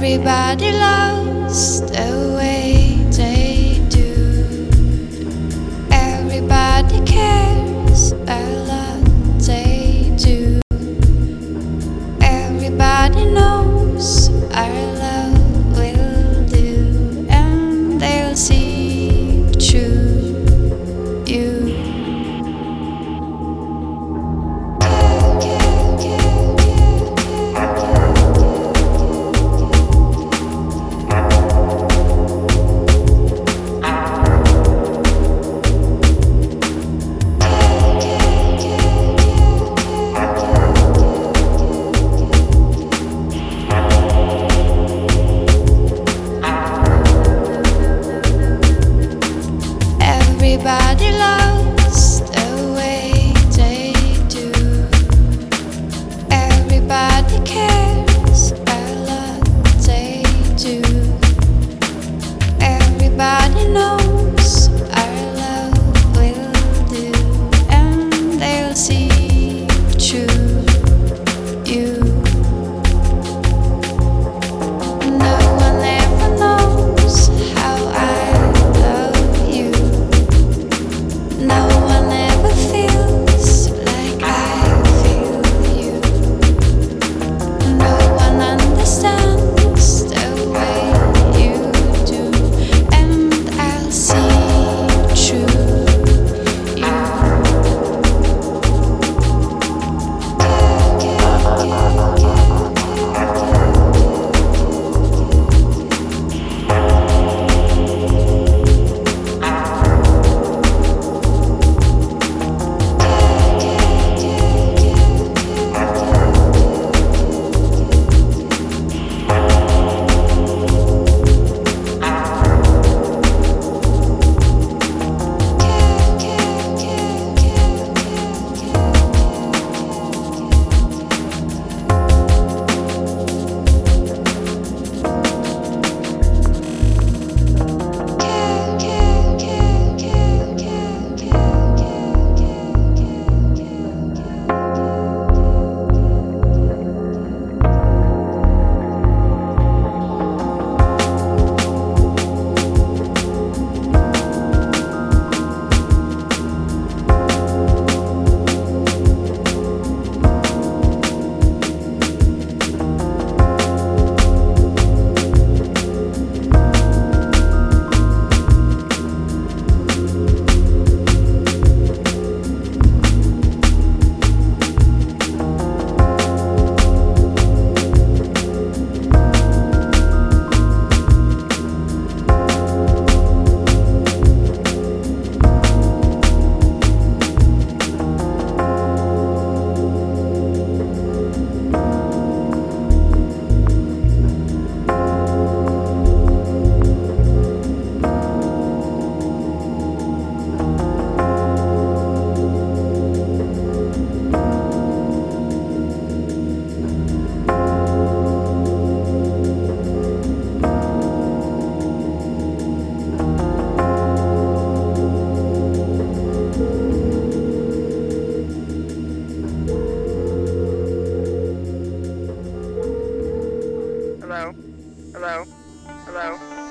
Everybody loves the way they do. Everybody cares a lot, they do. Everybody knows our love will do, and they'll see through you. Everybody loves the way they do. Everybody cares a lot, they do. Everybody knows our love will do, and they'll see through you. No one ever knows how I love you. No one ever feels like I feel you. No one understands the way you do, and I'll see through you. Hello? Hello? Hello?